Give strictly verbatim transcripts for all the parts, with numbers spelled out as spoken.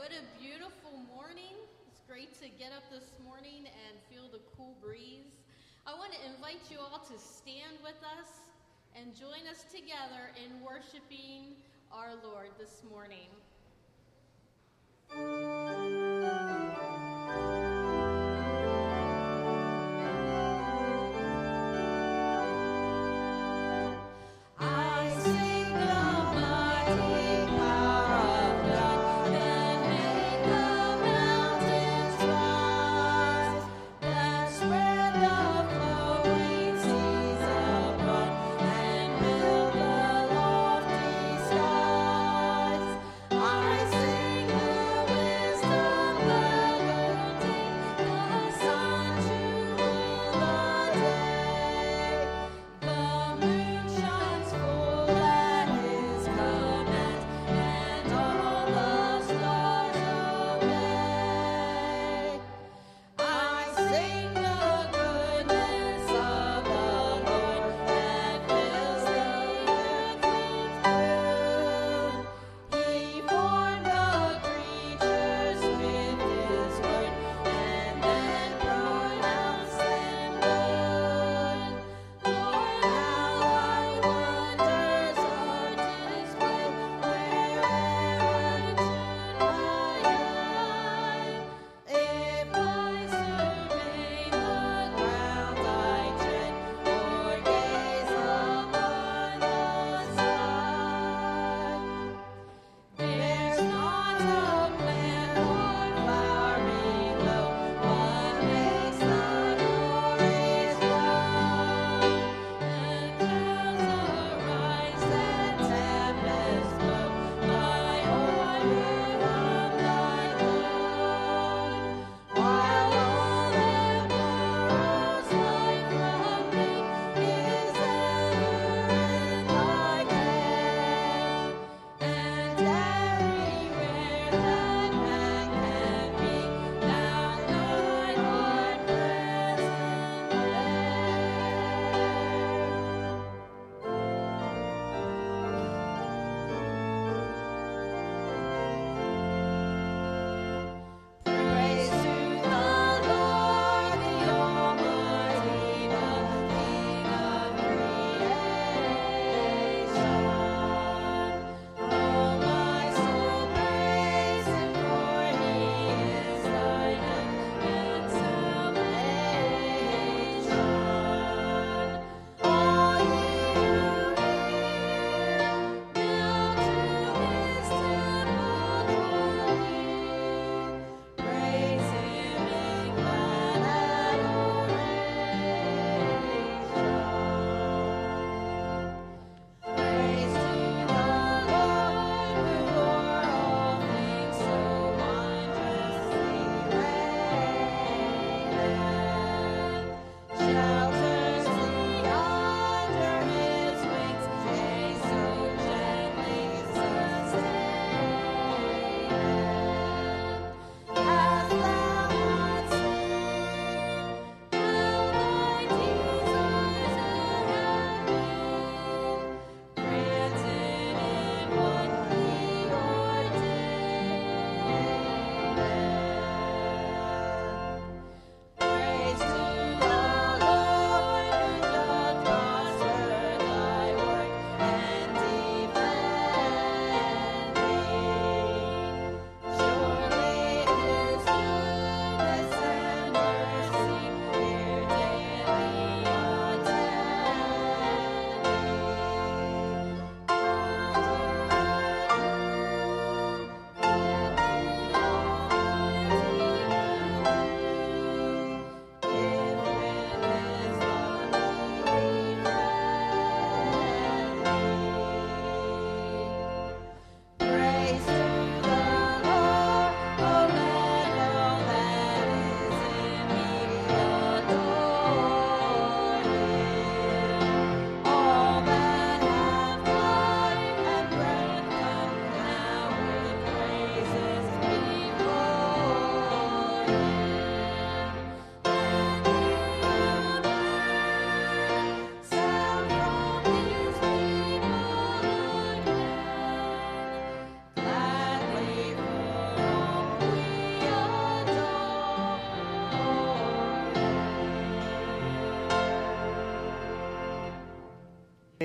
What a beautiful morning. It's great to get up this morning and feel the cool breeze. I want to invite you all to stand with us and join us together in worshiping our Lord this morning.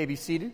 may be seated.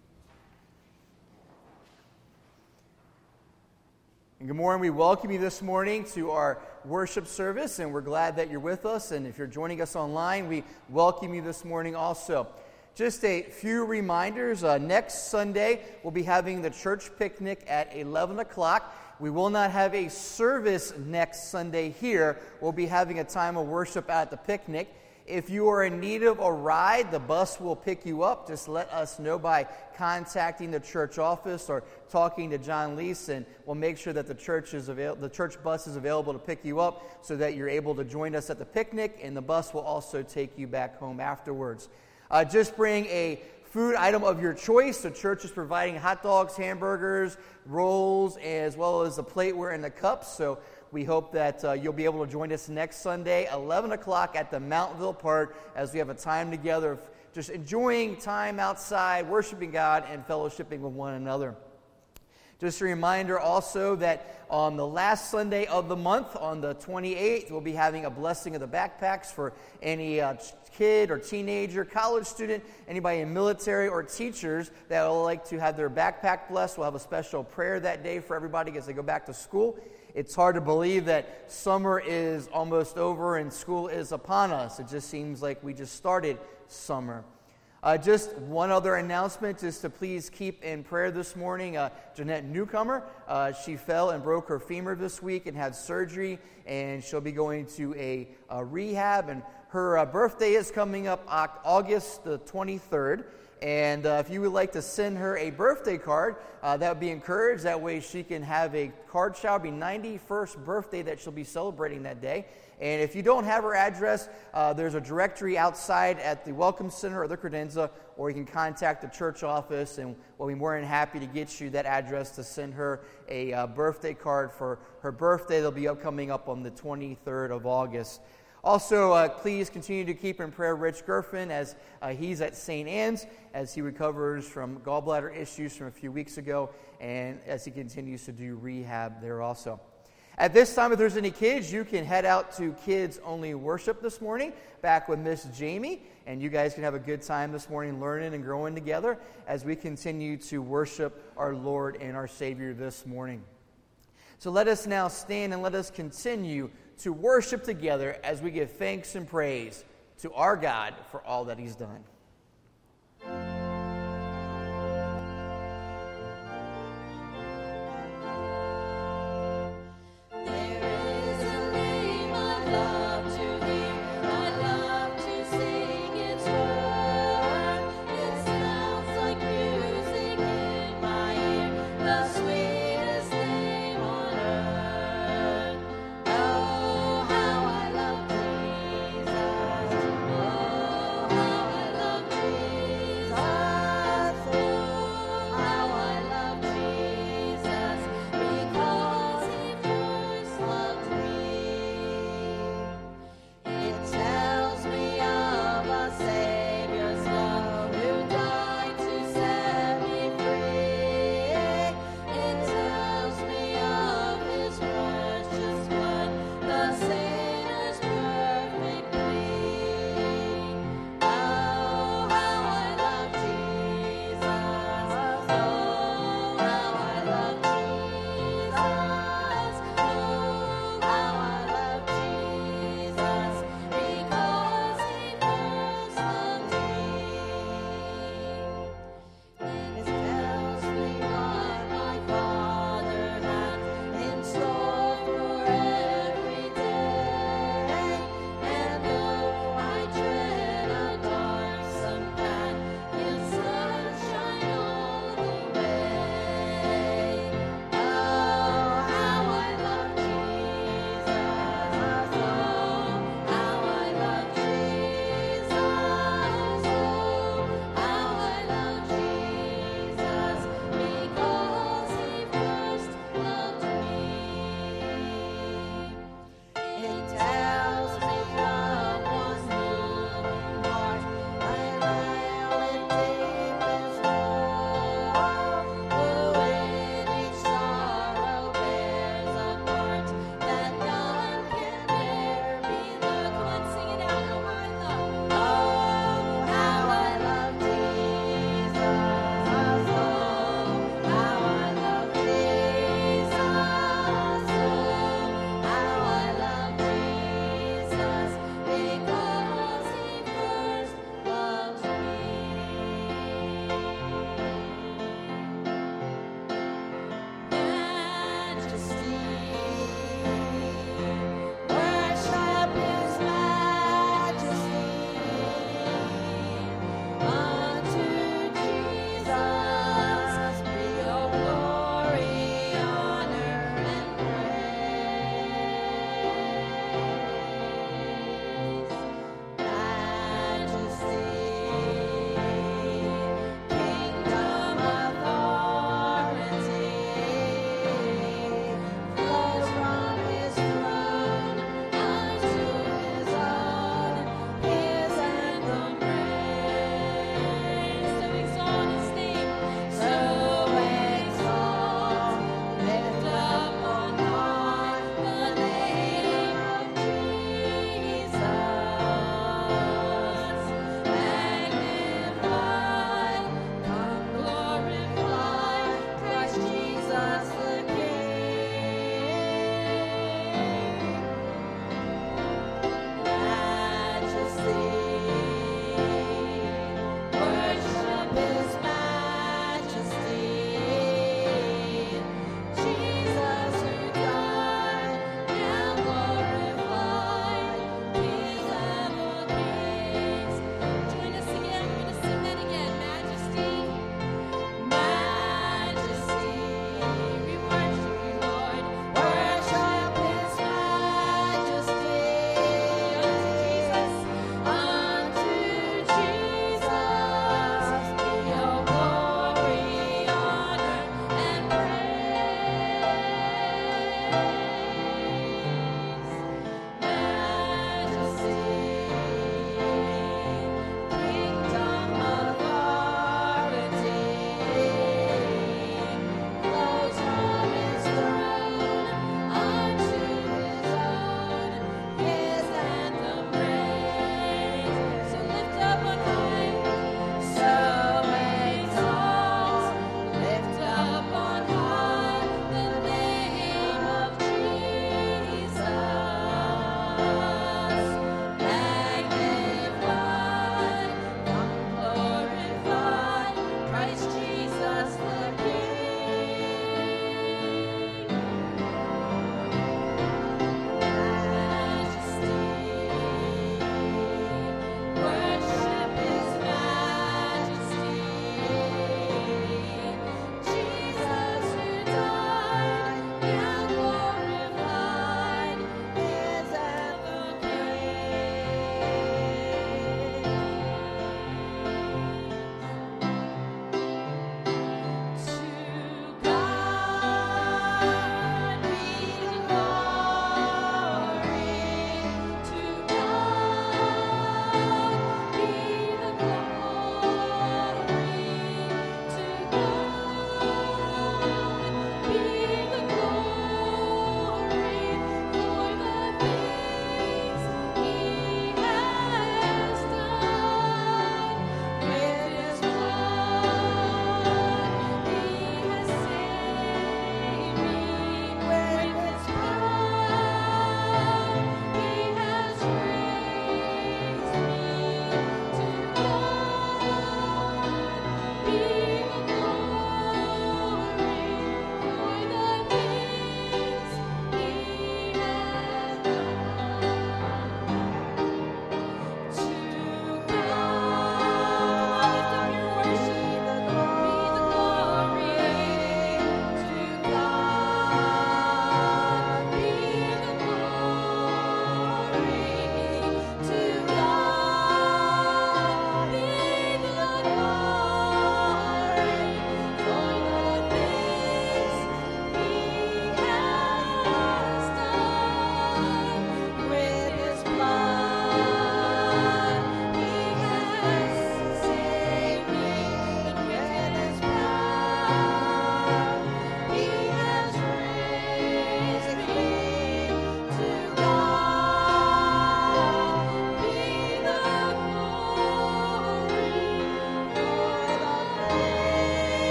And good morning. We welcome you this morning to our worship service, and we're glad that you're with us. And if you're joining us online, we welcome you this morning also. Just a few reminders. Uh, next Sunday, we'll be having the church picnic at eleven o'clock. We will not have a service next Sunday here. We'll be having a time of worship at the picnic. If you are in need of a ride, the bus will pick you up. Just let us know by contacting the church office or talking to John Leese, and we'll make sure that the church is avail- the church bus is available to pick you up so that you're able to join us at the picnic, and the bus will also take you back home afterwards. Uh, just bring a food item of your choice. The church is providing hot dogs, hamburgers, rolls, as well as the plateware and the cups. So we hope that uh, you'll be able to join us next Sunday, eleven o'clock at the Mountainville Park, as we have a time together of just enjoying time outside, worshiping God, and fellowshipping with one another. Just a reminder also that on the last Sunday of the month, on the twenty-eighth, we'll be having a blessing of the backpacks for any uh, kid or teenager, college student, anybody in military or teachers that would like to have their backpack blessed. We'll have a special prayer that day for everybody as they go back to school. It's hard to believe that summer is almost over and school is upon us. It just seems like we just started summer. Uh, just one other announcement is to please keep in prayer this morning. Uh, Jeanette Newcomer, uh, she fell and broke her femur this week and had surgery, and she'll be going to a, a rehab. And her uh, birthday is coming up August the twenty-third. And uh, if you would like to send her a birthday card, uh, that would be encouraged. That way she can have a card shout. It'll be ninety-first birthday that she'll be celebrating that day. And if you don't have her address, uh, there's a directory outside at the Welcome Center or the credenza, or you can contact the church office, and we'll be more than happy to get you that address to send her a uh, birthday card for her birthday. That'll be coming up on the twenty-third of August. Also, uh, please continue to keep in prayer Rich Gerfin as uh, he's at Saint Anne's as he recovers from gallbladder issues from a few weeks ago, and as he continues to do rehab there also. At this time, if there's any kids, you can head out to Kids Only Worship this morning, back with Miss Jamie, and you guys can have a good time this morning learning and growing together as we continue to worship our Lord and our Savior this morning. So let us now stand and let us continue to worship together as we give thanks and praise to our God for all that He's done.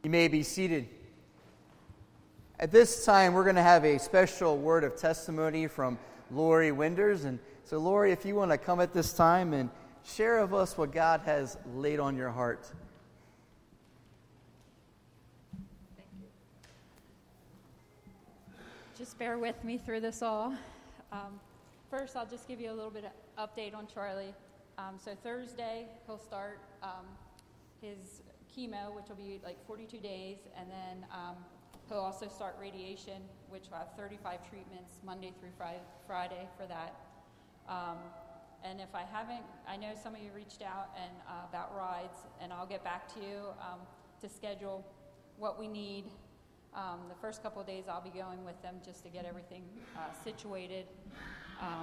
You may be seated. At this time, we're going to have a special word of testimony from Lori Winders. And so, Lori, if you want to come at this time and share with us what God has laid on your heart. Thank you. Just bear with me through this all. Um, first, I'll just give you a little bit of update on Charlie. Um, so Thursday, he'll start um, his chemo, which will be like forty-two days, and then um, he'll also start radiation, which will have thirty-five treatments Monday through Friday, Friday for that. Um, and if I haven't, I know some of you reached out and uh, about rides, and I'll get back to you um, to schedule what we need. Um, the first couple of days I'll be going with them just to get everything uh, situated. Um,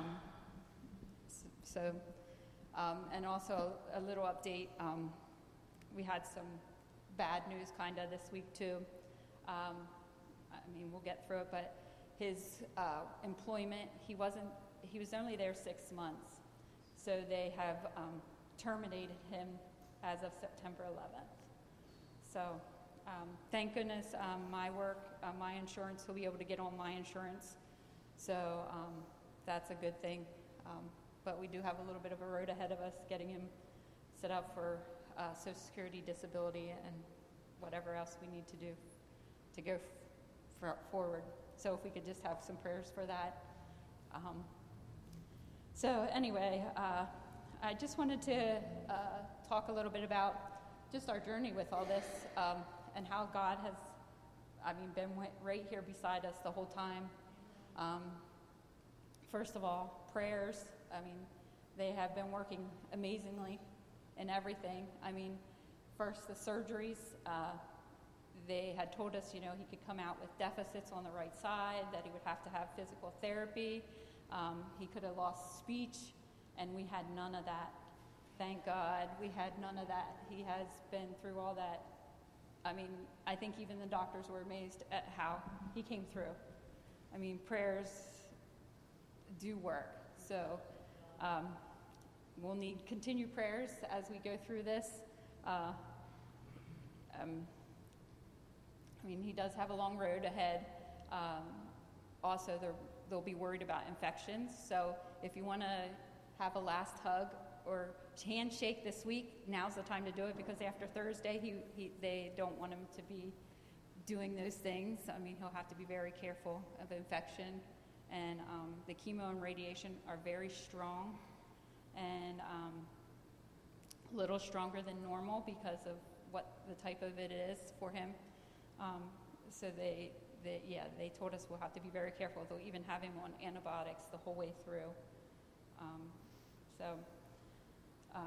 so, um, and also a little update. Um, we had some bad news kind of this week too. Um, I mean, we'll get through it, but his uh, employment, he wasn't, he was only there six months. So they have um, terminated him as of September eleventh. So um, thank goodness um, my work, uh, my insurance, he'll be able to get on my insurance. So um, that's a good thing. Um, but we do have a little bit of a road ahead of us getting him set up for uh, Social Security, disability, and whatever else we need to do to go f- forward. So if we could just have some prayers for that. Um, so anyway, uh, I just wanted to uh, talk a little bit about just our journey with all this um, and how God has, I mean, been right here beside us the whole time. Um, first of all, prayers. I mean, they have been working amazingly in everything. I mean, first the surgeries, uh, they had told us, you know, he could come out with deficits on the right side, that he would have to have physical therapy. Um, he could have lost speech, and we had none of that. Thank God we had none of that. He has been through all that. I mean, I think even the doctors were amazed at how he came through. I mean, prayers do work. So um, we'll need continued prayers as we go through this. Uh, um, I mean, he does have a long road ahead. Um, also, they'll be worried about infections. So if you want to have a last hug or handshake this week, now's the time to do it, because after Thursday, he, he, they don't want him to be doing those things. I mean, he'll have to be very careful of infection. And um, the chemo and radiation are very strong and um, a little stronger than normal because of what the type of it is for him. Um, so they, they, yeah, they told us we'll have to be very careful. They'll even have him on antibiotics the whole way through. Um, so uh,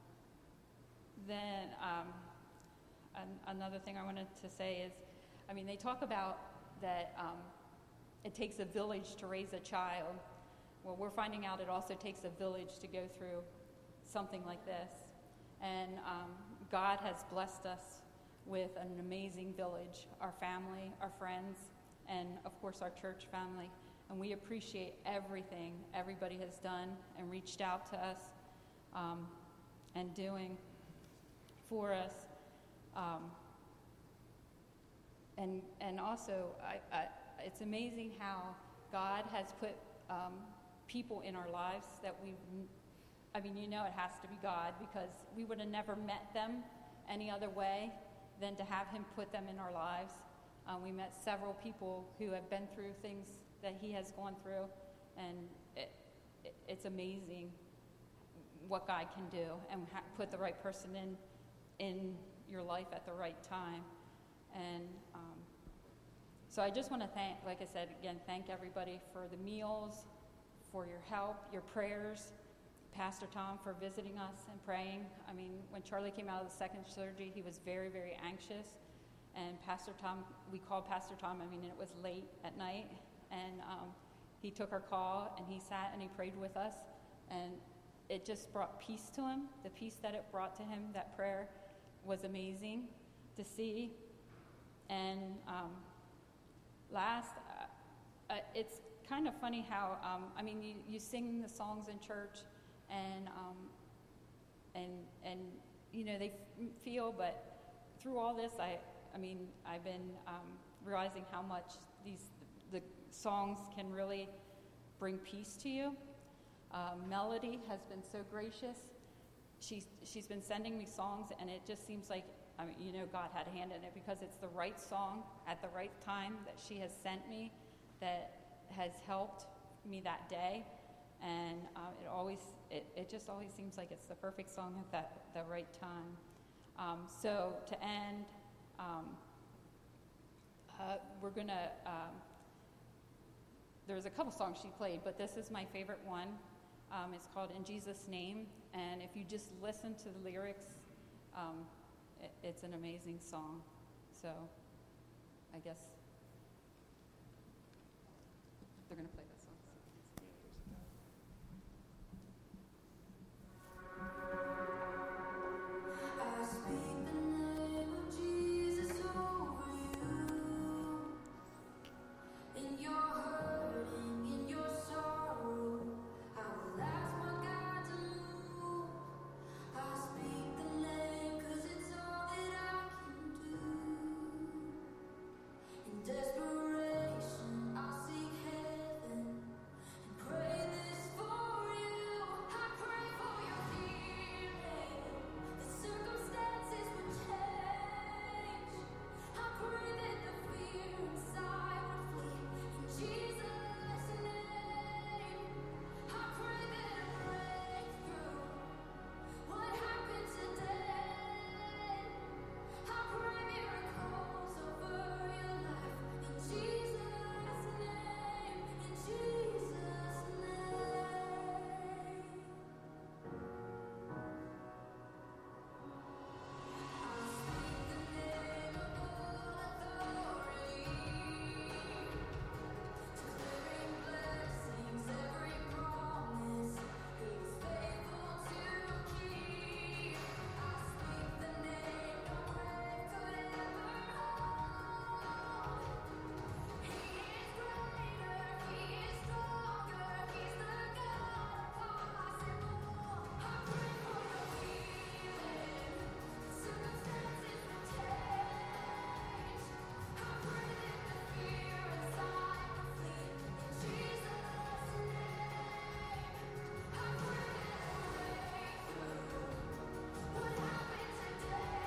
then um, an, another thing I wanted to say is, I mean, they talk about that um, it takes a village to raise a child. Well, we're finding out it also takes a village to go through something like this. And um, God has blessed us with an amazing village, our family, our friends, and of course our church family. And we appreciate everything everybody has done and reached out to us um, and doing for us. Um, and and also, I, I, it's amazing how God has put um, people in our lives that we, I mean, you know it has to be God, because we would have never met them any other way than to have him put them in our lives. Uh, we met several people who have been through things that he has gone through, and it, it, it's amazing what God can do and ha- put the right person in in your life at the right time. And um, so I just want to thank, like I said, again, thank everybody for the meals, for your help, your prayers, Pastor Tom for visiting us and praying. I mean, when Charlie came out of the second surgery, he was very, very anxious. And Pastor Tom, we called Pastor Tom, I mean, it was late at night, and um, he took our call, and he sat and he prayed with us, and it just brought peace to him. The peace that it brought to him, that prayer, was amazing to see. And um, last, uh, uh, it's kind of funny how, um, I mean, you, you sing the songs in church, and, um, and, and you know, they f- feel, but through all this, I, I mean, I've been um, realizing how much these the songs can really bring peace to you. Uh, Melody has been so gracious. She's she's been sending me songs, and it just seems like, I mean, you know, God had a hand in it because it's the right song at the right time that she has sent me that has helped me that day. And uh, it always, it, it just always seems like it's the perfect song at that the right time. Um, so to end, um, uh, we're gonna. Um, there's a couple songs she played, but this is my favorite one. Um, it's called "In Jesus' Name," and if you just listen to the lyrics, um, it, it's an amazing song. So, I guess they're gonna play that song. I speak the name of Jesus over you. In your hurting, in your sorrow, I will ask my God to move. I speak the name 'cause it's all that I can do. In desperation, I seek heaven and pray this for you. I pray for your healing. The circumstances would change. I pray that the fear inside would flee. In Jesus' name, I pray that a breakthrough would happen today. I pray miracles over your life. In Jesus' name, in Jesus' name. I speak the name of all authority, declaring blessings, every promise He is faithful to keep. I speak the name no grave could ever hold. He is greater, He is stronger, He's the God of possible. I pray for your healing. Circumstances will change. I pray that the fear inside will flee. In Jesus' name, I pray that a breakthrough would happen today.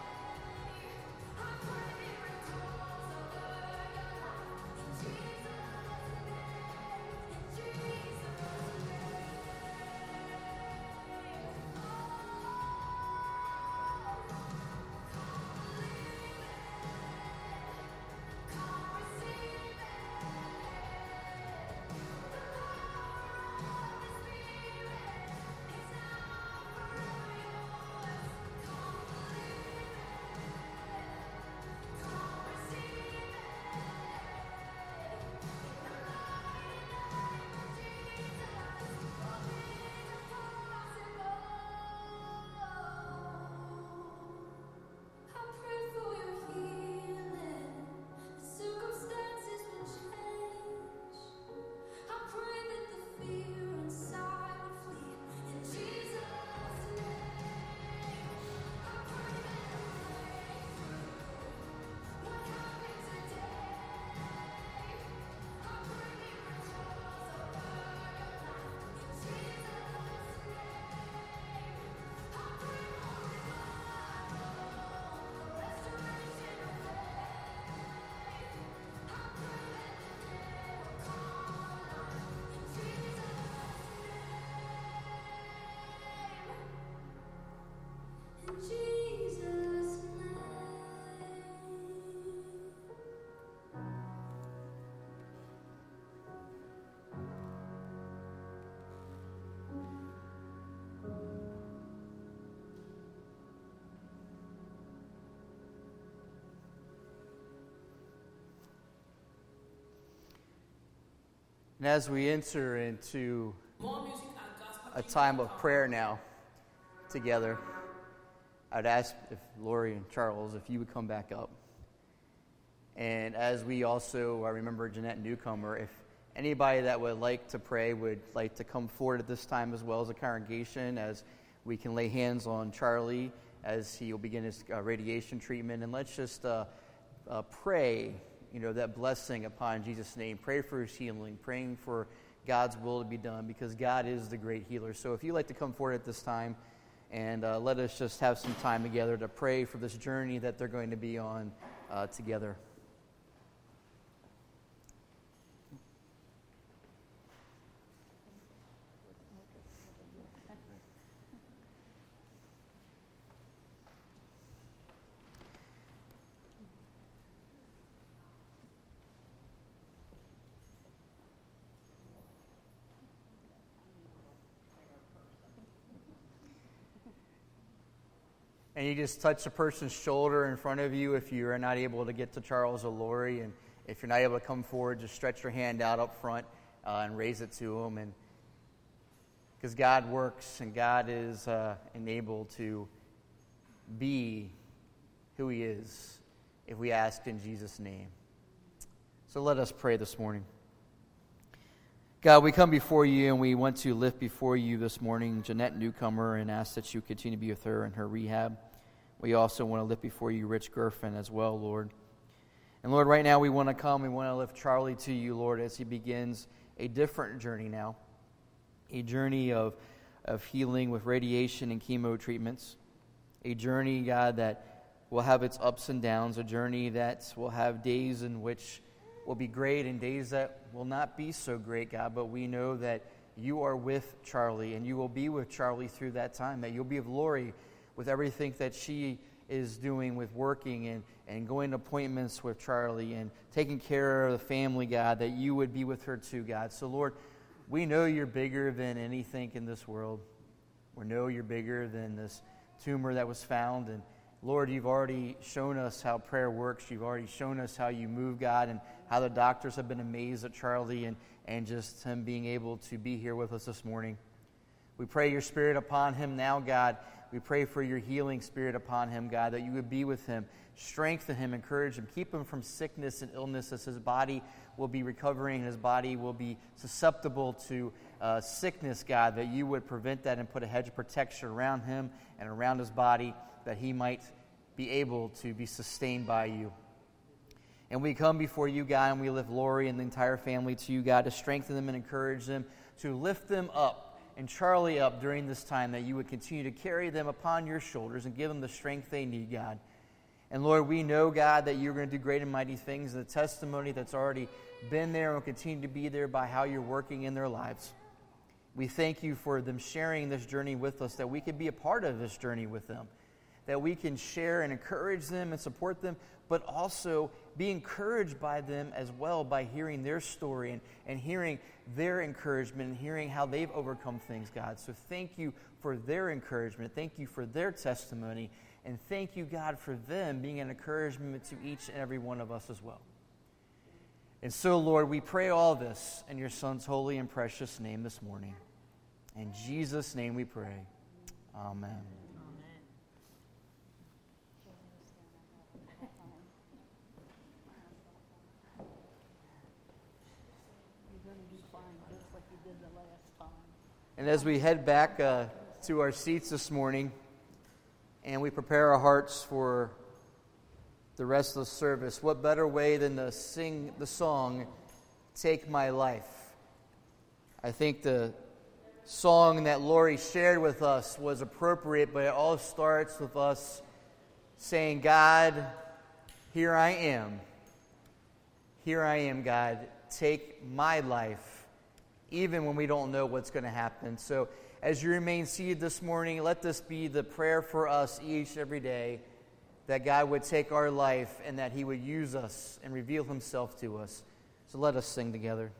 I pray miracles over your life. In Jesus' name, in Jesus' I pray for your healing. The circumstances will change. I pray that the fear inside would flee. In Jesus' name, I pray that a breakthrough would happen today. I pray miracles over your life. In Jesus' name, I pray for restoration of faith. I pray that the day will come alive. In Jesus' name, in Jesus' name. And as we enter into a time of prayer now together, I'd ask if Lori and Charles, if you would come back up. And as we also, I remember Jeanette Newcomer, if anybody that would like to pray would like to come forward at this time as well as a congregation, as we can lay hands on Charlie as he will begin his uh, radiation treatment. And let's just uh, uh, pray, you know, that blessing upon Jesus' name. Pray for his healing, praying for God's will to be done, because God is the great healer. So if you'd like to come forward at this time, and uh, let us just have some time together to pray for this journey that they're going to be on uh, together. And you just touch the person's shoulder in front of you if you are not able to get to Charles or Lori. And if you're not able to come forward, just stretch your hand out up front uh, and raise it to them. And because God works and God is uh, enabled to be who he is if we ask in Jesus' name. So let us pray this morning. God, we come before you and we want to lift before you this morning Jeanette Newcomer and ask that you continue to be with her in her rehab. We also want to lift before you Rich Gerfen as well, Lord. And Lord, right now we want to come, we want to lift Charlie to you, Lord, as he begins a different journey now. A journey of, of healing with radiation and chemo treatments. A journey, God, that will have its ups and downs. A journey that will have days in which will be great and days that will not be so great, God. But we know that you are with Charlie and you will be with Charlie through that time. That you'll be with Lori with everything that she is doing with working and, and going to appointments with Charlie and taking care of the family, God, that you would be with her too, God. So, Lord, we know you're bigger than anything in this world. We know you're bigger than this tumor that was found. And, Lord, you've already shown us how prayer works. You've already shown us how you move, God, and how the doctors have been amazed at Charlie and, and just him being able to be here with us this morning. We pray your Spirit upon him now, God. We pray for your healing Spirit upon him, God, that you would be with him, strengthen him, encourage him, keep him from sickness and illness as his body will be recovering, his body will be susceptible to uh, sickness, God, that you would prevent that and put a hedge of protection around him and around his body, that he might be able to be sustained by you. And we come before you, God, and we lift Lori and the entire family to you, God, to strengthen them and encourage them, to lift them up and Charlie up during this time, that you would continue to carry them upon your shoulders and give them the strength they need, God. And Lord, we know, God, that you're going to do great and mighty things. The testimony that's already been there and will continue to be there by how you're working in their lives. We thank you for them sharing this journey with us, that we can be a part of this journey with them, that we can share and encourage them and support them, but also be encouraged by them as well by hearing their story and, and hearing their encouragement and hearing how they've overcome things, God. So thank you for their encouragement. Thank you for their testimony. And thank you, God, for them being an encouragement to each and every one of us as well. And so, Lord, we pray all this in your Son's holy and precious name this morning. In Jesus' name we pray. Amen. And as we head back uh, to our seats this morning and we prepare our hearts for the rest of the service, what better way than to sing the song, Take My Life? I think the song that Lori shared with us was appropriate, but it all starts with us saying, God, here I am. Here I am, God. Take my life. Even when we don't know what's going to happen. So as you remain seated this morning, let this be the prayer for us each every day, that God would take our life and that he would use us and reveal himself to us. So let us sing together.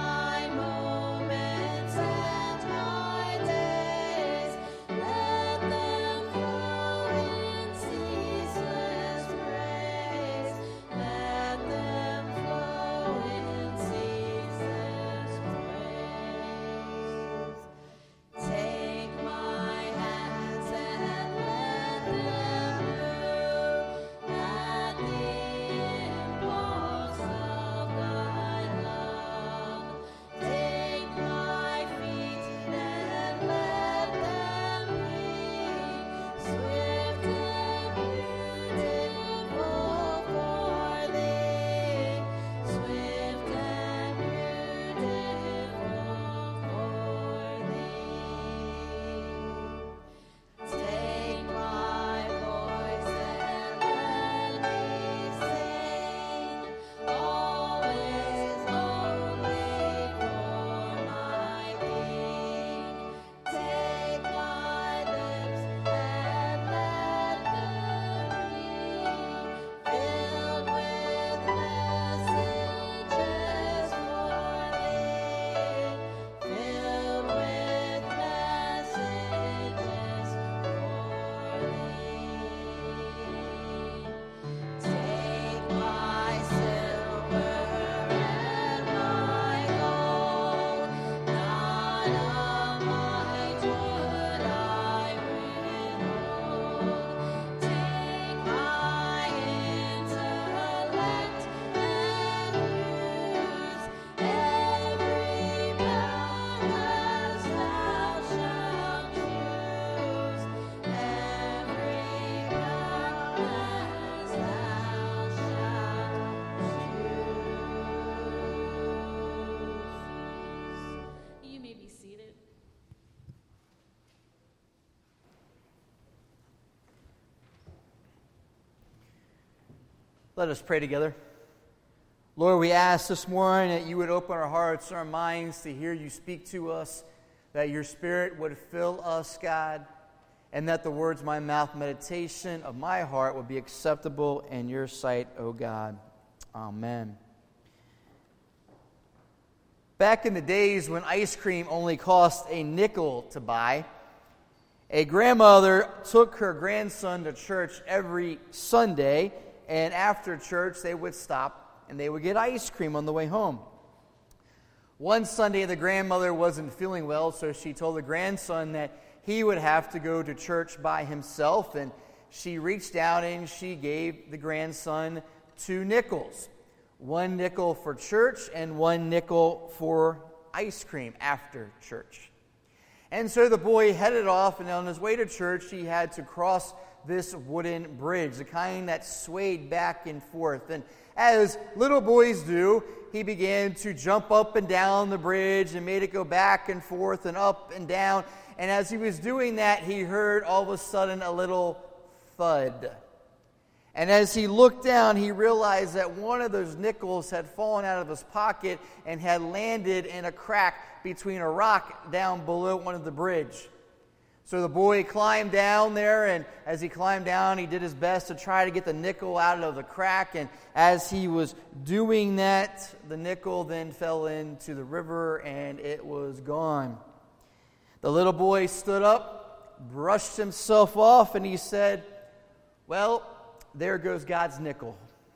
Let the Let us pray together. Lord, we ask this morning that you would open our hearts, our minds to hear you speak to us, that your Spirit would fill us, God, and that the words of my mouth, meditation of my heart would be acceptable in your sight, O God. Amen. Back in the days when ice cream only cost a nickel to buy, a grandmother took her grandson to church every Sunday, and after church they would stop and they would get ice cream on the way home. One Sunday the grandmother wasn't feeling well, so she told the grandson that he would have to go to church by himself, and she reached out and she gave the grandson two nickels. One nickel for church and one nickel for ice cream after church. And so the boy headed off, and on his way to church, he had to cross this wooden bridge, the kind that swayed back and forth. And as little boys do, he began to jump up and down the bridge and made it go back and forth and up and down. And as he was doing that, he heard all of a sudden a little thud. And as he looked down, he realized that one of those nickels had fallen out of his pocket and had landed in a crack between a rock down below one of the bridge. So the boy climbed down there, and as he climbed down, he did his best to try to get the nickel out of the crack. And as he was doing that, the nickel then fell into the river, and it was gone. The little boy stood up, brushed himself off, and he said, "Well, there goes God's nickel."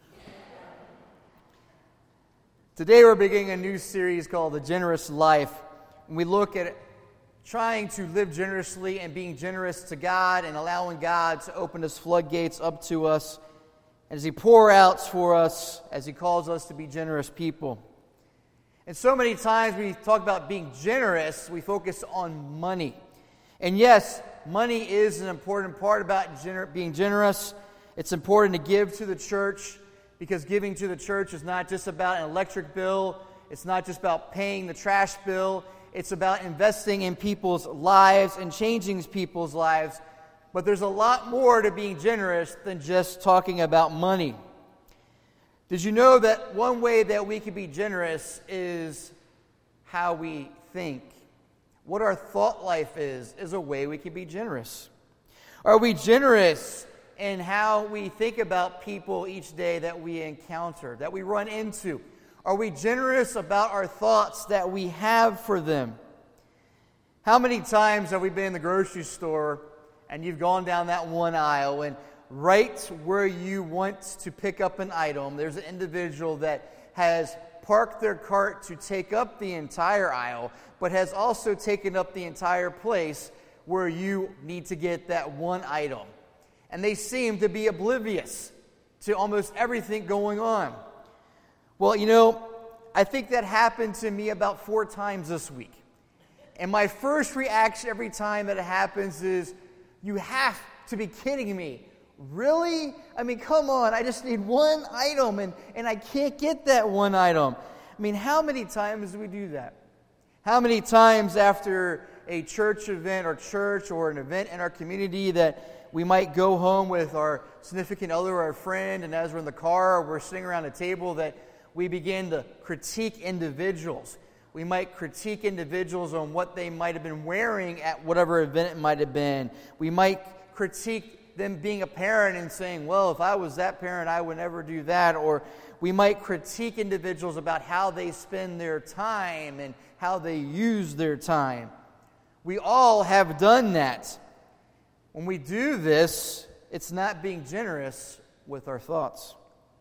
Today we're beginning a new series called The Generous Life. And we look at trying to live generously and being generous to God and allowing God to open His floodgates up to us as He pours out for us, as He calls us to be generous people. And so many times we talk about being generous, we focus on money. And yes, money is an important part about gener- being generous. It's important to give to the church, because giving to the church is not just about an electric bill. It's not just about paying the trash bill. It's about investing in people's lives and changing people's lives. But there's a lot more to being generous than just talking about money. Did you know that one way that we can be generous is how we think? What our thought life is, is a way we can be generous. Are we generous in how we think about people each day that we encounter, that we run into? Are we generous about our thoughts that we have for them? How many times have we been in the grocery store and you've gone down that one aisle, and right where you want to pick up an item, there's an individual that has parked their cart to take up the entire aisle, but has also taken up the entire place where you need to get that one item. And they seem to be oblivious to almost everything going on. Well, you know, I think that happened to me about four times this week. And my first reaction every time that it happens is, you have to be kidding me. Really? I mean, come on, I just need one item, and, and I can't get that one item. I mean, how many times do we do that? How many times after a church event or church or an event in our community that we might go home with our significant other or our friend, and as we're in the car or we're sitting around a table, that we begin to critique individuals. We might critique individuals on what they might have been wearing at whatever event it might have been. We might critique them being a parent and saying, well, if I was that parent, I would never do that. Or we might critique individuals about how they spend their time and how they use their time. We all have done that. When we do this, it's not being generous with our thoughts.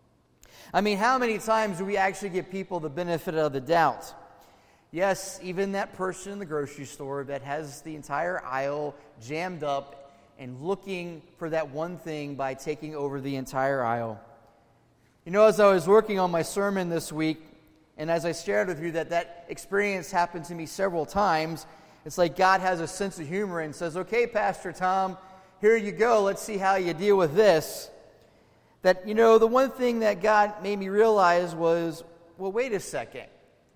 I mean, how many times do we actually give people the benefit of the doubt? Yes, even that person in the grocery store that has the entire aisle jammed up and looking for that one thing by taking over the entire aisle. You know, as I was working on my sermon this week, and as I shared with you that that experience happened to me several times, it's like God has a sense of humor and says, okay, Pastor Tom, here you go. Let's see how you deal with this. That, you know, the one thing that God made me realize was, well, wait a second.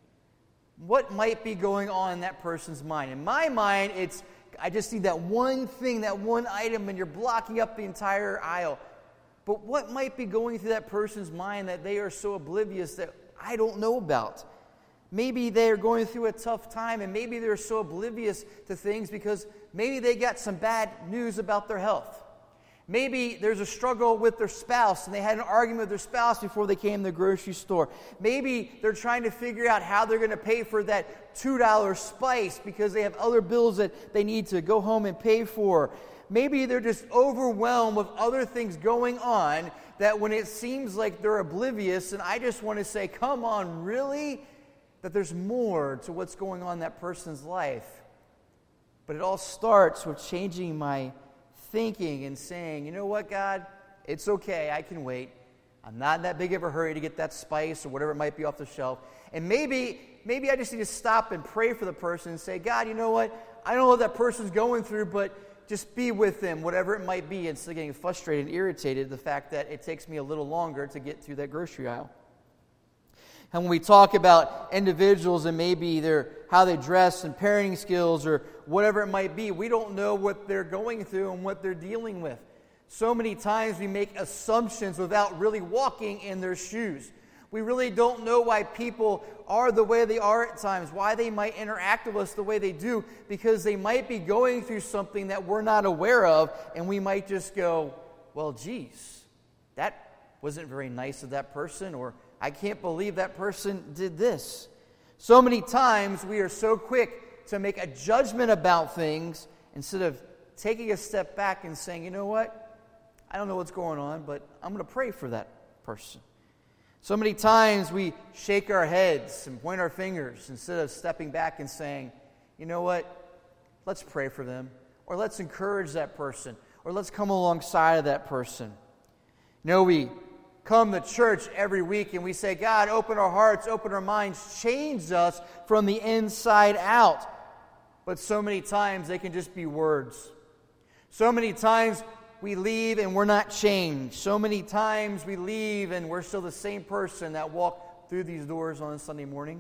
What might be going on in that person's mind? In my mind, it's, I just need that one thing, that one item, and you're blocking up the entire aisle. but what might be going through that person's mind that they are so oblivious that I don't know about? Maybe they're going through a tough time, and maybe they're so oblivious to things because maybe they got some bad news about their health. Maybe there's a struggle with their spouse, and they had an argument with their spouse before they came to the grocery store. Maybe they're trying to figure out how they're going to pay for that two dollar spice because they have other bills that they need to go home and pay for. Maybe they're just overwhelmed with other things going on that when it seems like they're oblivious, and I just want to say, come on, really? That there's more to what's going on in that person's life. But it all starts with changing my thinking and saying, you know what, God? It's okay. I can wait. I'm not in that big of a hurry to get that spice or whatever it might be off the shelf. And maybe, maybe I just need to stop and pray for the person and say, God, you know what? I don't know what that person's going through, but just be with them, whatever it might be, instead of getting frustrated and irritated the fact that it takes me a little longer to get through that grocery aisle. And when we talk about individuals and maybe their how they dress and parenting skills or whatever it might be, we don't know what they're going through and what they're dealing with. So many times we make assumptions without really walking in their shoes. We really don't know why people are the way they are at times, why they might interact with us the way they do, because they might be going through something that we're not aware of, and we might just go, well, geez, that wasn't very nice of that person, or I can't believe that person did this. So many times we are so quick to make a judgment about things instead of taking a step back and saying, you know what? I don't know what's going on, but I'm going to pray for that person. So many times we shake our heads and point our fingers instead of stepping back and saying, you know what? Let's pray for them, or let's encourage that person, or let's come alongside of that person. You know, we come to church every week and we say, God, open our hearts, open our minds, change us from the inside out. But so many times they can just be words. So many times we leave and we're not changed. So many times we leave and we're still the same person that walked through these doors on a Sunday morning.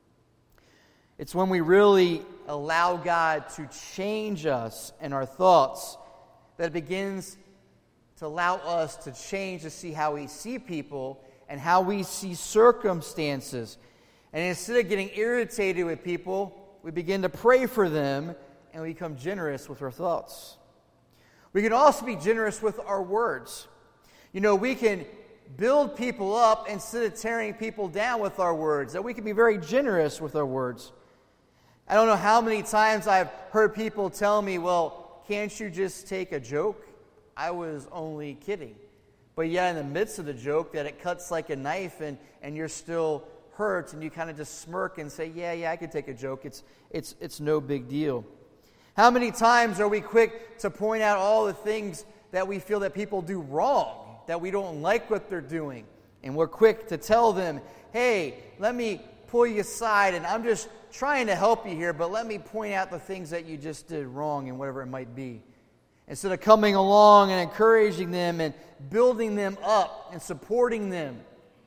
It's when we really allow God to change us and our thoughts that it begins to allow us to change to see how we see people and how we see circumstances. And instead of getting irritated with people, we begin to pray for them and we become generous with our thoughts. We can also be generous with our words. You know, we can build people up instead of tearing people down with our words. That we can be very generous with our words. I don't know how many times I've heard people tell me, well, can't you just take a joke? I was only kidding. But yet in the midst of the joke that it cuts like a knife and, and you're still hurt and you kind of just smirk and say, yeah, yeah, I could take a joke. It's, it's, it's no big deal. How many times are we quick to point out all the things that we feel that people do wrong, that we don't like what they're doing? And we're quick to tell them, hey, let me pull you aside and I'm just trying to help you here, but let me point out the things that you just did wrong and whatever it might be. Instead of coming along and encouraging them and building them up and supporting them.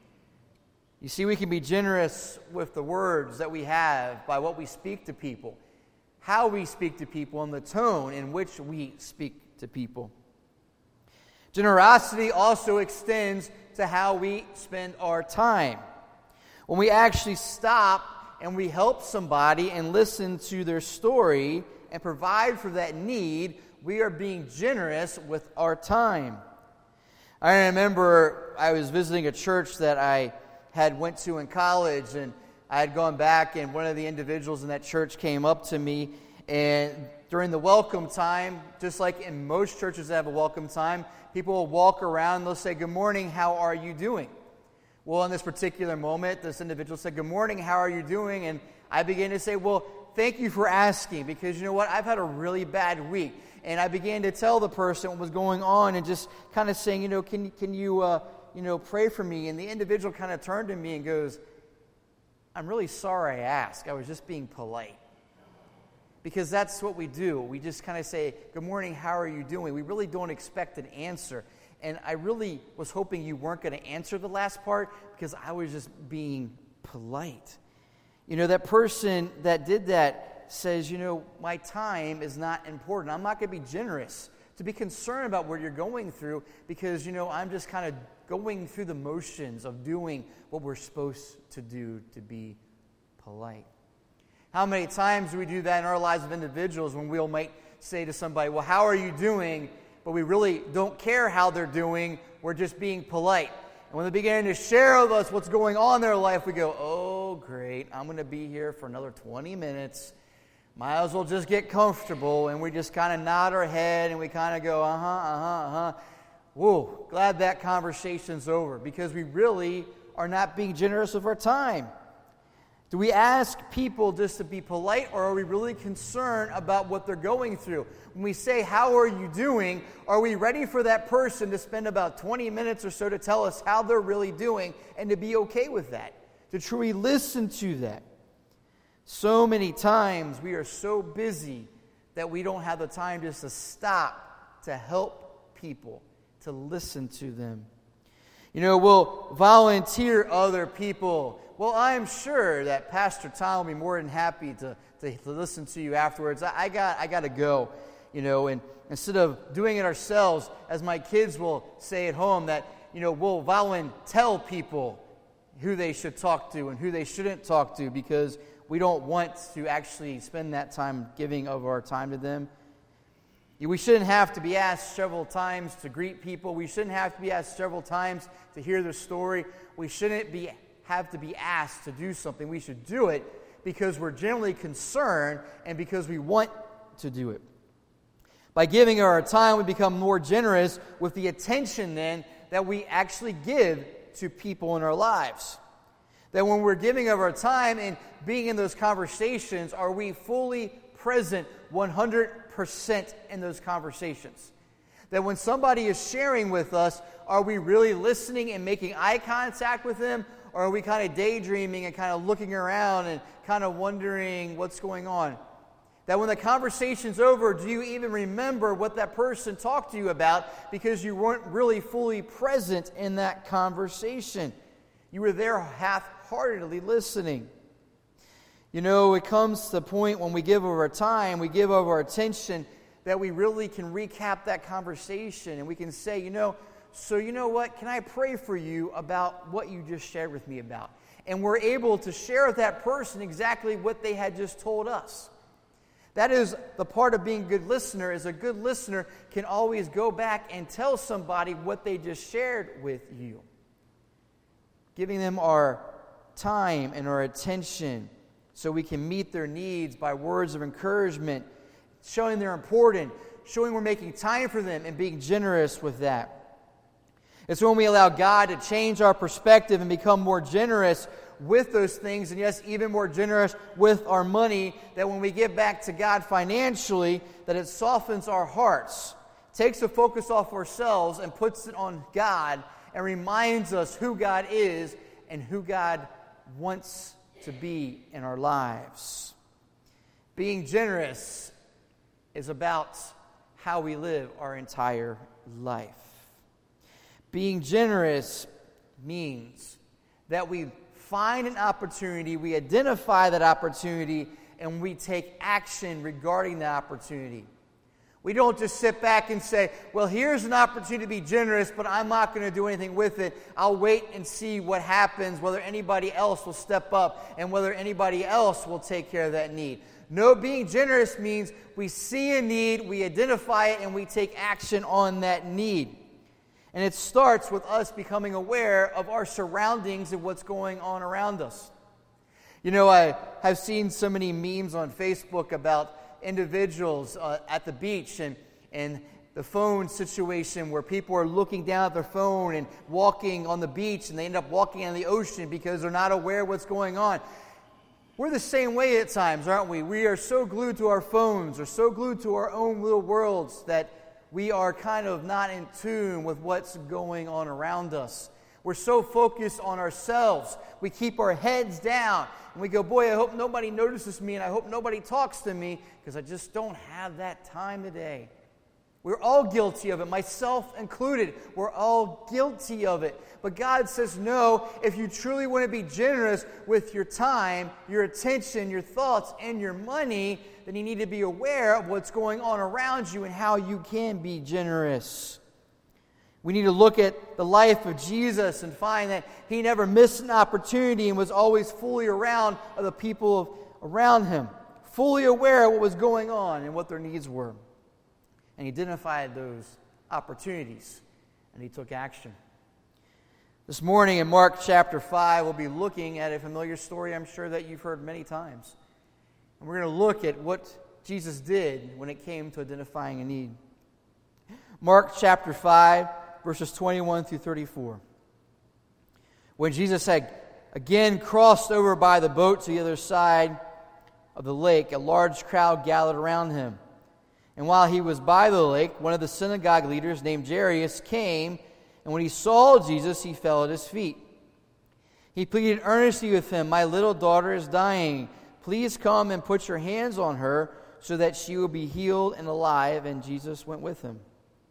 You see, we can be generous with the words that we have by what we speak to people, how we speak to people, and the tone in which we speak to people. Generosity also extends to how we spend our time. When we actually stop and we help somebody and listen to their story and provide for that need, we are being generous with our time. I remember I was visiting a church that I had went to in college, and I had gone back, and one of the individuals in that church came up to me, and during the welcome time, just like in most churches that have a welcome time, people will walk around and they'll say, good morning, how are you doing? Well, in this particular moment, this individual said, good morning, how are you doing? And I began to say, well, thank you for asking, because you know what, I've had a really bad week. And I began to tell the person what was going on and just kind of saying, you know, can, can you, uh, you know, pray for me? And the individual kind of turned to me and goes, I'm really sorry I asked. I was just being polite. Because that's what we do. We just kind of say, good morning, how are you doing? We really don't expect an answer. And I really was hoping you weren't going to answer the last part because I was just being polite. You know, that person that did that says, you know, my time is not important. I'm not going to be generous to be concerned about what you're going through because, you know, I'm just kind of going through the motions of doing what we're supposed to do to be polite. How many times do we do that in our lives of individuals when we might say to somebody, well, how are you doing? But we really don't care how they're doing. We're just being polite. And when they begin to share with us what's going on in their life, we go, oh, great, I'm going to be here for another twenty minutes. Might as well just get comfortable. And we just kind of nod our head and we kind of go, uh-huh, uh-huh, uh-huh. Whoa, glad that conversation's over because we really are not being generous with our time. Do we ask people just to be polite, or are we really concerned about what they're going through? When we say, how are you doing, are we ready for that person to spend about twenty minutes or so to tell us how they're really doing and to be okay with that, to truly listen to that? So many times we are so busy that we don't have the time just to stop to help people, to listen to them. You know, we'll volunteer other people. Well, I'm sure that Pastor Tom will be more than happy to, to, to listen to you afterwards. I, I got I got to go, you know, and instead of doing it ourselves, as my kids will say at home, that, you know, we'll volunteer people who they should talk to and who they shouldn't talk to because we don't want to actually spend that time giving of our time to them. We shouldn't have to be asked several times to greet people. We shouldn't have to be asked several times to hear their story. We shouldn't be have to be asked to do something. We should do it because we're generally concerned and because we want to do it. By giving our time, we become more generous with the attention then that we actually give to people in our lives. That when we're giving of our time and being in those conversations, are we fully present one hundred percent in those conversations? That when somebody is sharing with us, are we really listening and making eye contact with them? Or are we kind of daydreaming and kind of looking around and kind of wondering what's going on? That when the conversation's over, do you even remember what that person talked to you about because you weren't really fully present in that conversation? You were there half-heartedly listening. You know, it comes to the point when we give of our time, we give of our attention, that we really can recap that conversation and we can say, you know, so you know what, can I pray for you about what you just shared with me about? And we're able to share with that person exactly what they had just told us. That is the part of being a good listener, is a good listener can always go back and tell somebody what they just shared with you. Giving them our time and our attention so we can meet their needs by words of encouragement, showing they're important, showing we're making time for them and being generous with that. It's when we allow God to change our perspective and become more generous with those things, and yes, even more generous with our money, that when we give back to God financially, that it softens our hearts, takes the focus off ourselves and puts it on God, and reminds us who God is and who God wants to be in our lives. Being generous is about how we live our entire life. Being generous means that we find an opportunity, we identify that opportunity, and we take action regarding that opportunity. We don't just sit back and say, well, here's an opportunity to be generous, but I'm not going to do anything with it. I'll wait and see what happens, whether anybody else will step up and whether anybody else will take care of that need. No, being generous means we see a need, we identify it, and we take action on that need. And it starts with us becoming aware of our surroundings and what's going on around us. You know, I have seen so many memes on Facebook about individuals uh, at the beach and, and the phone situation where people are looking down at their phone and walking on the beach, and they end up walking on the ocean because they're not aware of what's going on. We're the same way at times, aren't we? We are so glued to our phones or so glued to our own little worlds that we are kind of not in tune with what's going on around us. We're so focused on ourselves. We keep our heads down. And we go, boy, I hope nobody notices me and I hope nobody talks to me because I just don't have that time today. We're all guilty of it, myself included. We're all guilty of it. But God says, no, if you truly want to be generous with your time, your attention, your thoughts, and your money, then you need to be aware of what's going on around you and how you can be generous. We need to look at the life of Jesus and find that he never missed an opportunity and was always fully around of the people around him, fully aware of what was going on and what their needs were. And he identified those opportunities, and he took action. This morning in Mark chapter five, we'll be looking at a familiar story I'm sure that you've heard many times. And we're going to look at what Jesus did when it came to identifying a need. Mark chapter five, verses twenty-one through thirty-four. When Jesus had again crossed over by the boat to the other side of the lake, a large crowd gathered around him. And while he was by the lake, one of the synagogue leaders named Jairus came, and when he saw Jesus, he fell at his feet. He pleaded earnestly with him, "My little daughter is dying. Please come and put your hands on her so that she will be healed and alive." And Jesus went with him.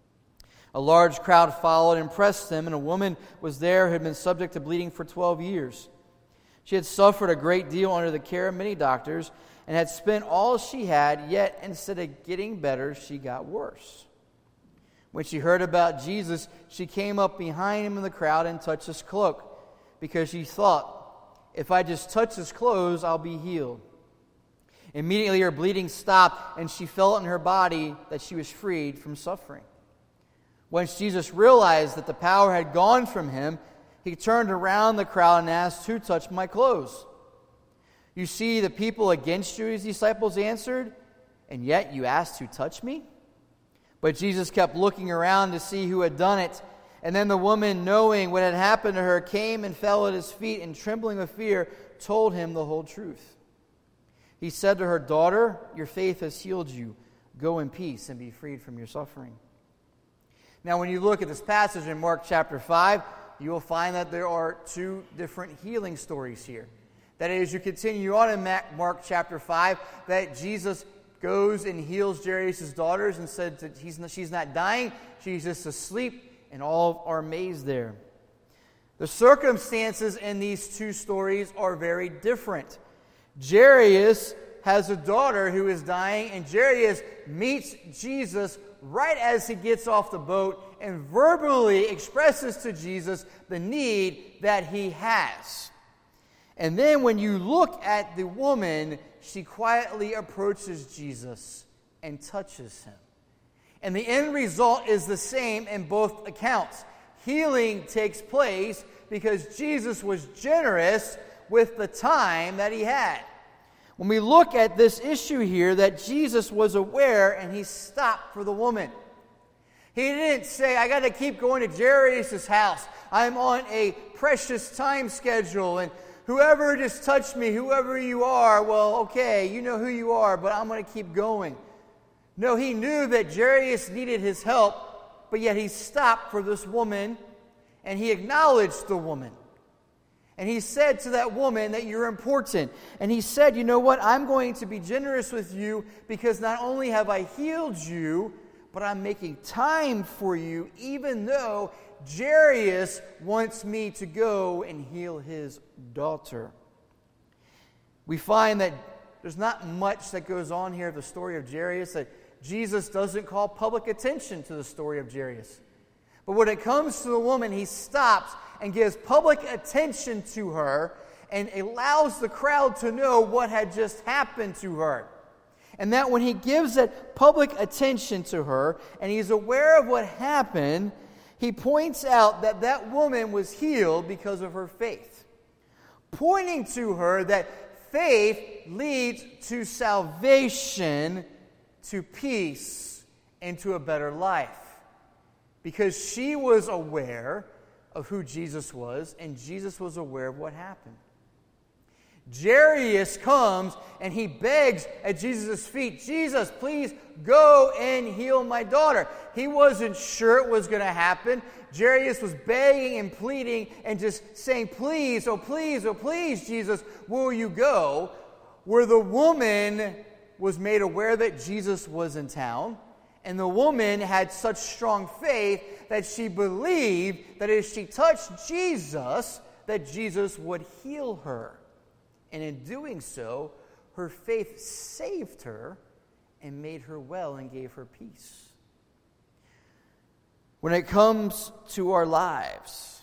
A large crowd followed and pressed him, and a woman was there who had been subject to bleeding for twelve years. She had suffered a great deal under the care of many doctors and had spent all she had, yet instead of getting better, she got worse. When she heard about Jesus, she came up behind him in the crowd and touched his cloak, because she thought, if I just touch his clothes, I'll be healed. Immediately her bleeding stopped, and she felt in her body that she was freed from suffering. Once Jesus realized that the power had gone from him, he turned around the crowd and asked, "Who touched my clothes?" "You see the people against you," his disciples answered, "and yet you asked, 'Who touched me?'" But Jesus kept looking around to see who had done it. And then the woman, knowing what had happened to her, came and fell at his feet, and trembling with fear, told him the whole truth. He said to her, "Daughter, your faith has healed you. Go in peace and be freed from your suffering." Now, when you look at this passage in Mark chapter five, you will find that there are two different healing stories here. That is, you continue on in Mark chapter five, that Jesus goes and heals Jairus' daughters and said that he's not, she's not dying, she's just asleep, and all are amazed there. The circumstances in these two stories are very different. Jairus has a daughter who is dying, and Jairus meets Jesus right as he gets off the boat and verbally expresses to Jesus the need that he has. And then when you look at the woman, she quietly approaches Jesus and touches him. And the end result is the same in both accounts. Healing takes place because Jesus was generous with the time that he had. When we look at this issue here, that Jesus was aware and he stopped for the woman. He didn't say, "I got to keep going to Jairus' house. I'm on a precious time schedule, and whoever just touched me, whoever you are, well, okay, you know who you are, but I'm going to keep going." No, he knew that Jairus needed his help, but yet he stopped for this woman, and he acknowledged the woman. And he said to that woman that you're important. And he said, "You know what? I'm going to be generous with you because not only have I healed you, but I'm making time for you, even though Jairus wants me to go and heal his daughter." We find that there's not much that goes on here, the story of Jairus, that Jesus doesn't call public attention to the story of Jairus. But when it comes to the woman, he stops and gives public attention to her and allows the crowd to know what had just happened to her. And that when he gives that public attention to her and he's aware of what happened, he points out that that woman was healed because of her faith, pointing to her that faith leads to salvation, to peace, and to a better life. Because she was aware of who Jesus was, and Jesus was aware of what happened. Jairus comes and he begs at Jesus' feet, "Jesus, please go and heal my daughter." He wasn't sure it was going to happen. Jairus was begging and pleading and just saying, "Please, oh please, oh please, Jesus, will you go?" Where the woman was made aware that Jesus was in town, And the woman had such strong faith that she believed that if she touched Jesus, that Jesus would heal her. And in doing so, her faith saved her and made her well and gave her peace. When it comes to our lives,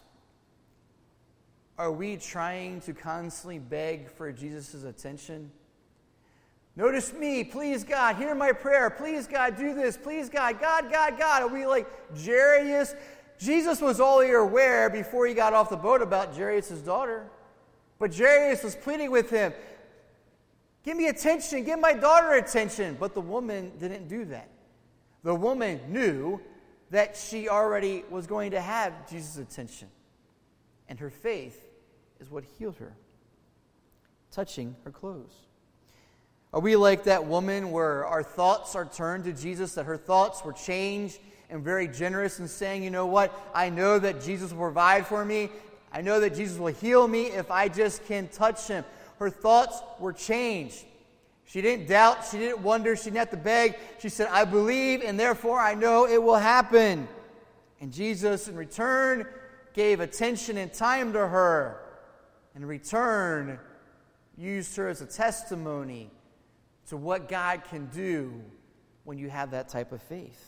are we trying to constantly beg for Jesus' attention? Notice me, please God, hear my prayer. Please God, do this. Please God, God, God, God. Are we like Jairus? Jesus was already aware before he got off the boat about Jairus' daughter. But Jairus was pleading with him, give me attention, give my daughter attention. But the woman didn't do that. The woman knew that she already was going to have Jesus' attention. And her faith is what healed her, touching her clothes. Are we like that woman where our thoughts are turned to Jesus, that her thoughts were changed and very generous in saying, you know what, I know that Jesus will provide for me. I know that Jesus will heal me if I just can touch him. Her thoughts were changed. She didn't doubt. She didn't wonder. She didn't have to beg. She said, I believe, and therefore I know it will happen. And Jesus, in return, gave attention and time to her. In return, used her as a testimony to what God can do when you have that type of faith.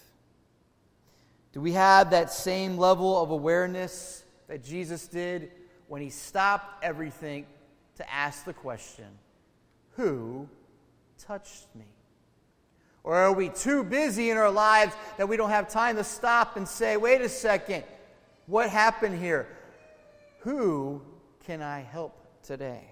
Do we have that same level of awareness that Jesus did when he stopped everything to ask the question, who touched me? Or are we too busy in our lives that we don't have time to stop and say, wait a second, what happened here? Who can I help today?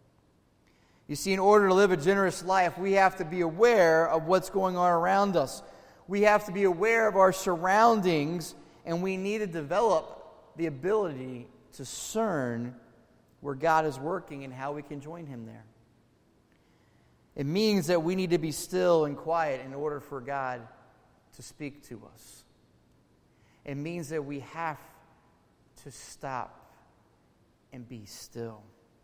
You see, in order to live a generous life, we have to be aware of what's going on around us. We have to be aware of our surroundings, and we need to develop the ability to discern where God is working and how we can join him there. It means that we need to be still and quiet in order for God to speak to us. It means that we have to stop and be still.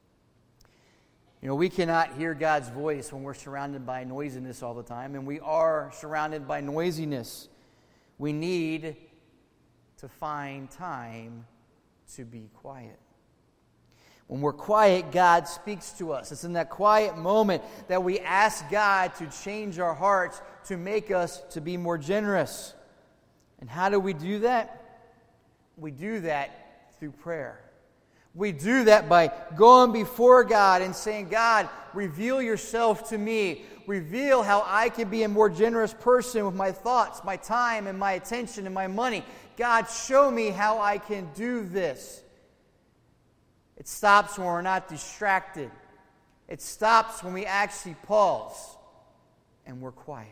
You know, we cannot hear God's voice when we're surrounded by noisiness all the time, and we are surrounded by noisiness. We need to find time to be quiet. When we're quiet, God speaks to us. It's in that quiet moment that we ask God to change our hearts, to make us to be more generous. And how do we do that? We do that through prayer. We do that by going before God and saying, God, reveal yourself to me. Reveal how I can be a more generous person with my thoughts, my time, and my attention, and my money. God, show me how I can do this. It stops when we're not distracted. It stops when we actually pause and we're quiet.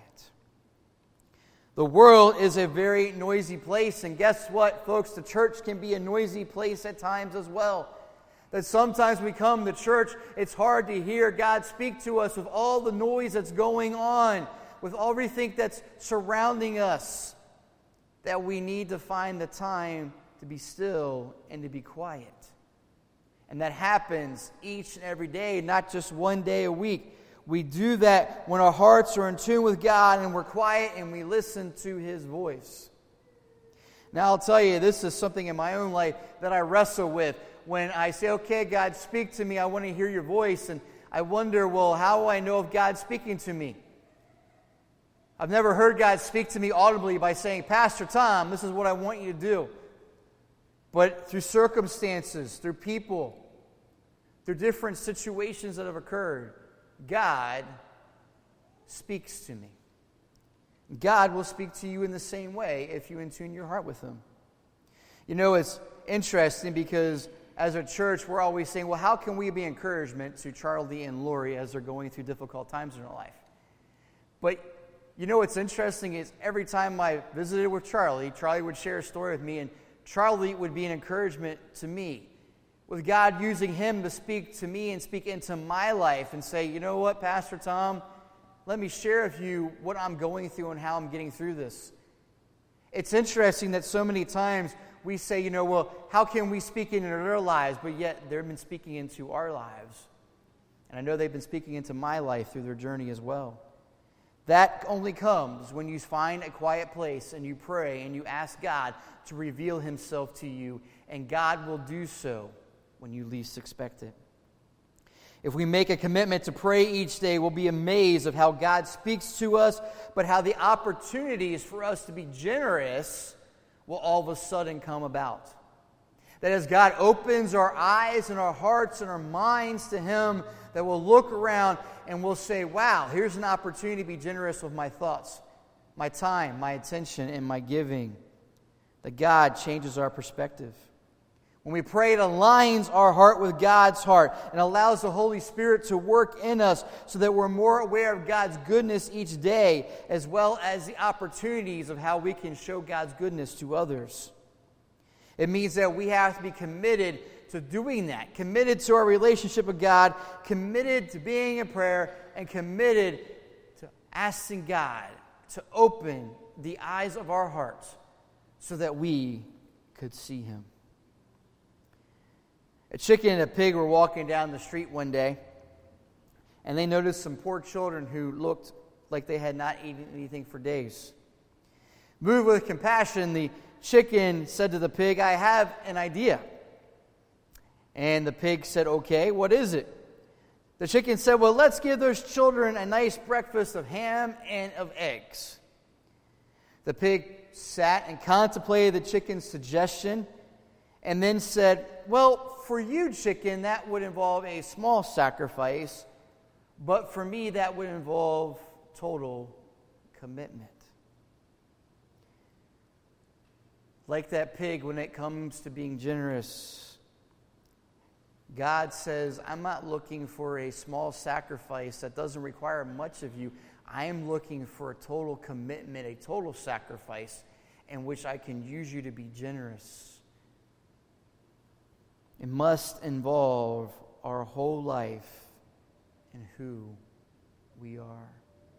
The world is a very noisy place, and guess what, folks? The church can be a noisy place at times as well. That sometimes we come to church, it's hard to hear God speak to us with all the noise that's going on, with everything that's surrounding us, that we need to find the time to be still and to be quiet. And that happens each and every day, not just one day a week. We do that when our hearts are in tune with God and we're quiet and we listen to his voice. Now, I'll tell you, this is something in my own life that I wrestle with. When I say, okay, God, speak to me, I want to hear your voice. And I wonder, well, how do I know if God's speaking to me? I've never heard God speak to me audibly by saying, Pastor Tom, this is what I want you to do. But through circumstances, through people, through different situations that have occurred, God speaks to me. God will speak to you in the same way if you attune your heart with him. You know, it's interesting because as a church, we're always saying, well, how can we be encouragement to Charlie and Lori as they're going through difficult times in their life? But you know what's interesting is every time I visited with Charlie, Charlie would share a story with me, and Charlie would be an encouragement to me, with God using him to speak to me and speak into my life and say, you know what, Pastor Tom, let me share with you what I'm going through and how I'm getting through this. It's interesting that so many times we say, you know, well, how can we speak into their lives? But yet they've been speaking into our lives. And I know they've been speaking into my life through their journey as well. That only comes when you find a quiet place and you pray and you ask God to reveal himself to you, and God will do so when you least expect it. If we make a commitment to pray each day, we'll be amazed of how God speaks to us, but how the opportunities for us to be generous will all of a sudden come about. That as God opens our eyes and our hearts and our minds to him, that we'll look around and we'll say, wow, here's an opportunity to be generous with my thoughts, my time, my attention, and my giving. That God changes our perspective. When we pray, it aligns our heart with God's heart and allows the Holy Spirit to work in us so that we're more aware of God's goodness each day, as well as the opportunities of how we can show God's goodness to others. It means that we have to be committed to doing that, committed to our relationship with God, committed to being in prayer, and committed to asking God to open the eyes of our hearts so that we could see him. A chicken and a pig were walking down the street one day, and they noticed some poor children who looked like they had not eaten anything for days. Moved with compassion, the chicken said to the pig, I have an idea. And the pig said, okay, what is it? The chicken said, well, let's give those children a nice breakfast of ham and of eggs. The pig sat and contemplated the chicken's suggestion, and then said, well, for you, chicken, that would involve a small sacrifice, but for me, that would involve total commitment. Like that pig, when it comes to being generous, God says, I'm not looking for a small sacrifice that doesn't require much of you. I am looking for a total commitment, a total sacrifice in which I can use you to be generous. It must involve our whole life and who we are.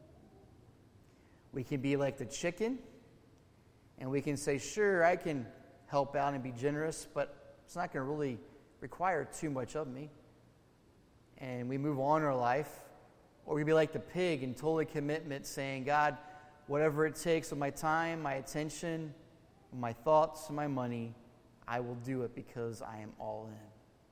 We can be like the chicken, and we can say, sure, I can help out and be generous, but it's not going to really require too much of me. And we move on in our life. Or we be like the pig in total commitment, saying, God, whatever it takes with my time, my attention, my thoughts, and my money, I will do it because I am all in.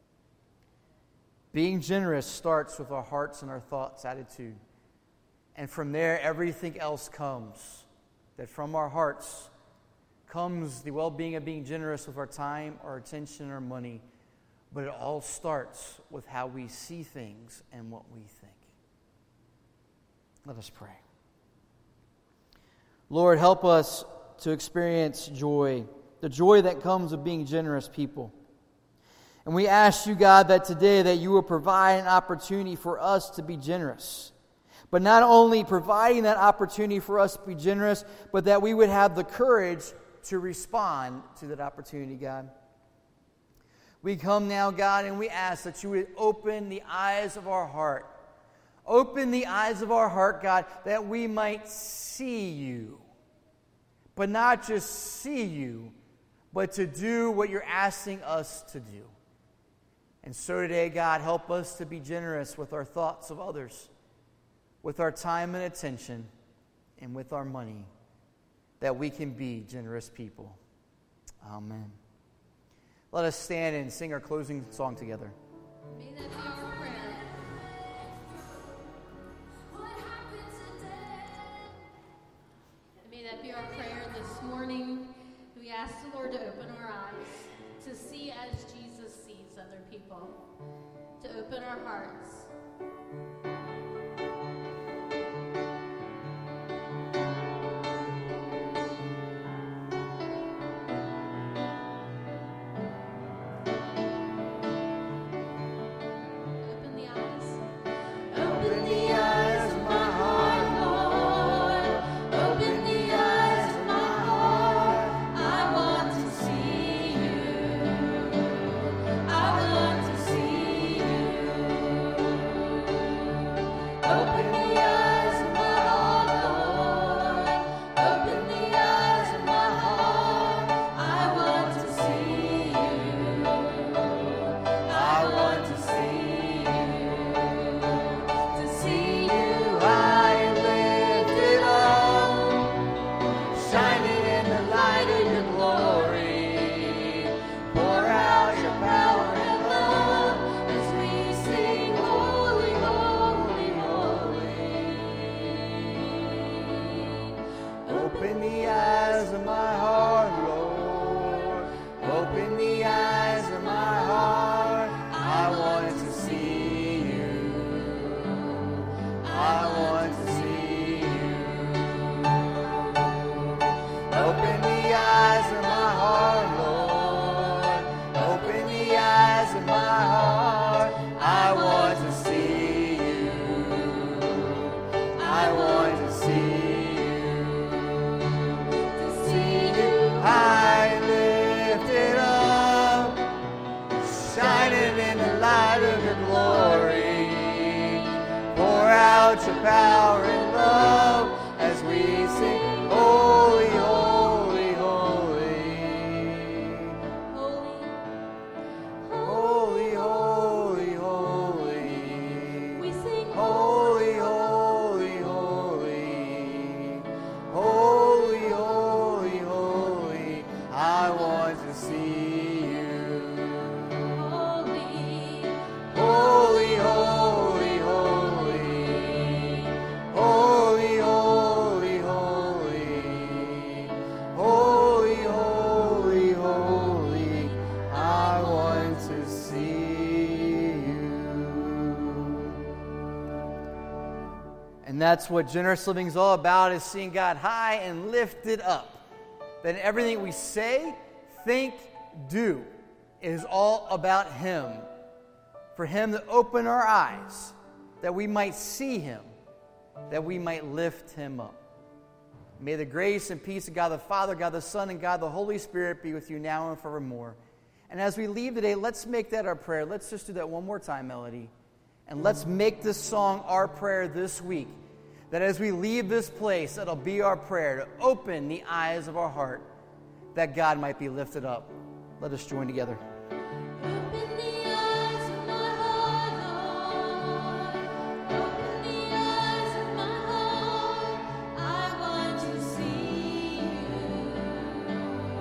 Being generous starts with our hearts and our thoughts attitude. And from there, everything else comes. That from our hearts comes the well-being of being generous with our time, our attention, our money. But it all starts with how we see things and what we think. Let us pray. Lord, help us to experience joy, the joy that comes of being generous people. And we ask you, God, that today that you will provide an opportunity for us to be generous. But not only providing that opportunity for us to be generous, but that we would have the courage to respond to that opportunity, God. We come now, God, and we ask that you would open the eyes of our heart. Open the eyes of our heart, God, that we might see you. But not just see you, but to do what you're asking us to do. And so today, God, help us to be generous with our thoughts of others, with our time and attention, and with our money, that we can be generous people. Amen. Let us stand and sing our closing song together. May that be our prayer. May that be our prayer this morning. We ask the Lord to open our eyes to see as Jesus sees other people, to open our hearts. I want to see you. out your power and love as we sing, holy, holy, holy. Holy, Holy, holy, holy. we sing Holy, holy, holy. Holy, holy, holy. I want to see you. holy, Holy, holy, holy. Holy, holy, holy. Holy, holy, holy. I want to see you. And that's what generous living is all about, is seeing God high and lifted up. That everything we say, think, do is all about Him. For Him to open our eyes, that we might see Him, that we might lift Him up. May the grace and peace of God the Father, God the Son, and God the Holy Spirit be with you now and forevermore. And as we leave today, let's make that our prayer. Let's just do that one more time, Melody. And let's make this song our prayer this week. That as we leave this place, it'll be our prayer to open the eyes of our heart, that God might be lifted up. Let us join together. open